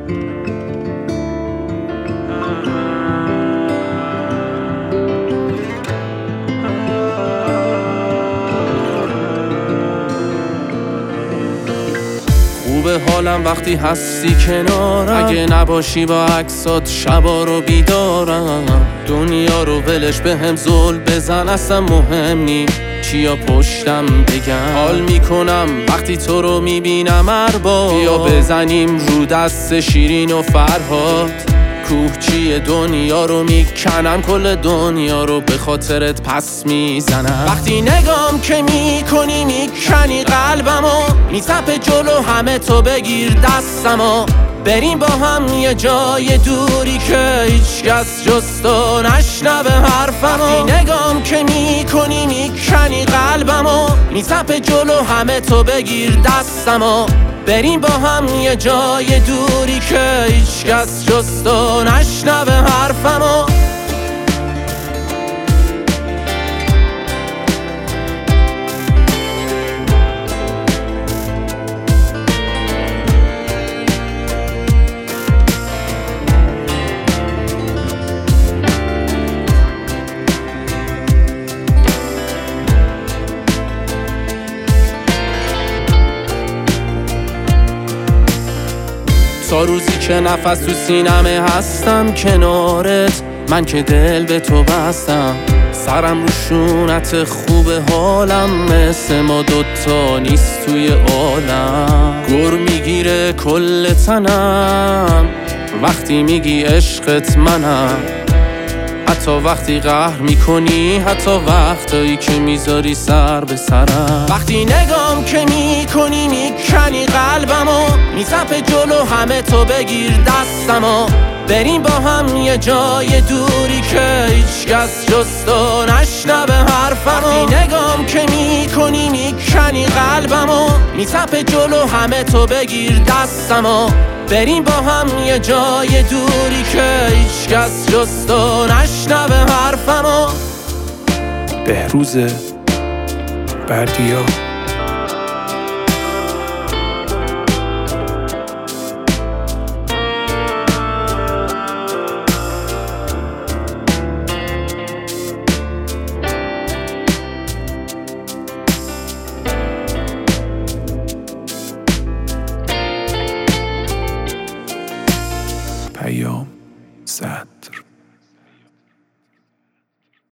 خوبه حالم وقتی هستی کنارم، اگه نباشی با عکسات شبا رو بیدارم. دنیا رو ولش بهم زل بزن، اصلا مهم نی چیا پشتم بگم. حال میکنم وقتی تو رو میبینم ارباب، بیا بزنیم رو دست شیرین و فرهاد. کوه چیه دنیا رو میکنم، کل دنیا رو به خاطرت پس میزنم. وقتی نگام که میکنی میکنی قلبمو، میتپه جلو همه تو بگیر دستمو. بریم با هم یه جای دوری که هیچ کس جز تو نشنوه حرفمو. وقتی نگام که میکنی میکنی قلبمو، میتپه جلو همه تو بگیر دستمو. بریم با هم یه جای دوری که هیچ کس جز تو نشنوه حرفمو. تا روزی که نفس تو سینمه هستم کنارت، من که دل به تو بستم. سرم رو شونت خوبه حالم، مثل ما دوتا نیست توی عالم. گر میگیره کل تنم وقتی میگی عشقت منم. حتی وقتی قهر میکنی، حتی وقتایی که میذاری سر به سرم. وقتی نگام که میکنی میکنی قلبمو، میتپه جلو همه تو بگیر دستمو. بریم با هم یه جای دوری که هیچ کس جز تو نشنوه حرفمو. وقتی نگام که میکنی میکنی قلبمو، میتپه جلو همه تو بگیر دستمو. بریم با هم یه جای دوری که هیچ کس جز تو نشنوه حرفمو. بهروز بردیا